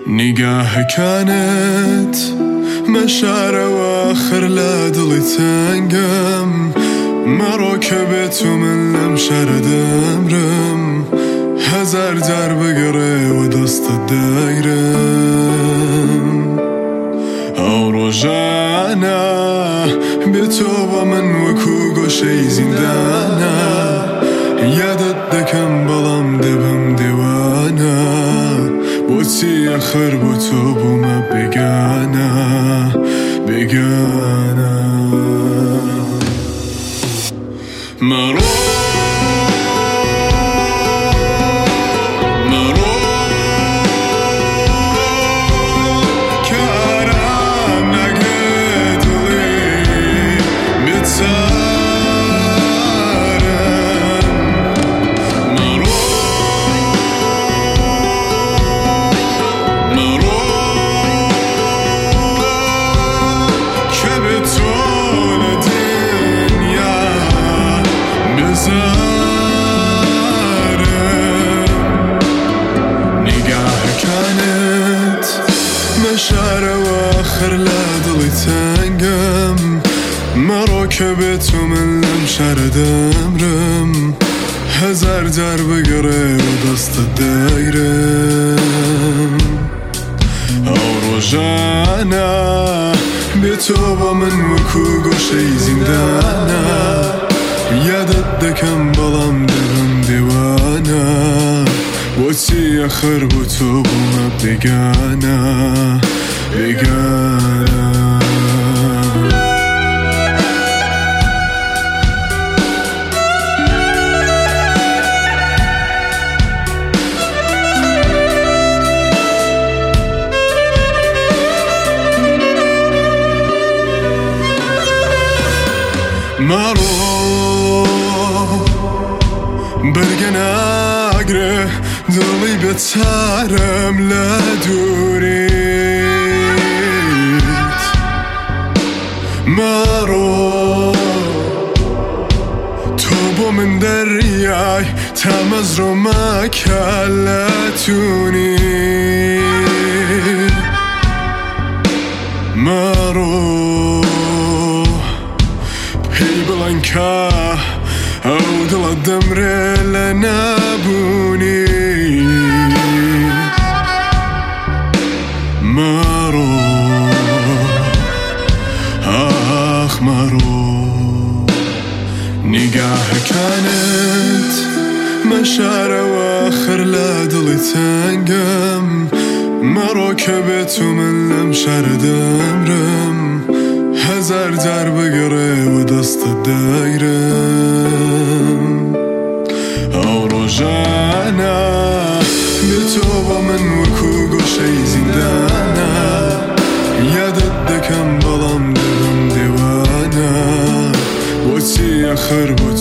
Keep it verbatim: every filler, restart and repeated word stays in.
نگاه كانت مشاعر واخر لا دڵی تەنگم مرۆ کە بێت و من لەم شارە دەمرم هەزار جار بگەڕێوە دەستت دایرم ئەو ڕۆژانە بێتۆ بە من وەکو گۆشەی زیندانە یادت دەکەم بەڵام دەبم دێوانە بۆچی ئەخر بۆ تۆ بوومە بێگانە بێگانە مرۆ مشاعر واخر لا دڵی تەنگم مرۆ کە بێت و من لەم شارە دەمرم هەزار جار بگەڕێوە دەستت دایرم ئەو ڕۆژانە بێتۆ بە من وەکو گۆشەی زیندانە یادت دەکەم بەڵام دەبم دێوانە بۆچی ئەخر بۆ تۆ بوومە بێگانە بێگانە مرۆ بەرگە ناگرێ دڵی بێچارەم لە دووریت مرۆ تۆ بۆ من دەریای تا مەزرۆمەکە لە توونی مرۆ پێی بڵێن کە ئەو دڵت دەمرێ لە نەبوونی مرۆ ئاخ مرۆ نیگاهەکانت مەشاعر واخر لە دڵی تەنگم مرۆ کە بێت و من لەم شارە دەمرم هەزار جار بگەڕێوە دەستت دایرم ئەو ڕۆژانە بێتۆ بە من وەکو گۆشەی زیندانە یادت دەکەم بەڵام دەبم دێوانە بۆچی ئەخر بۆ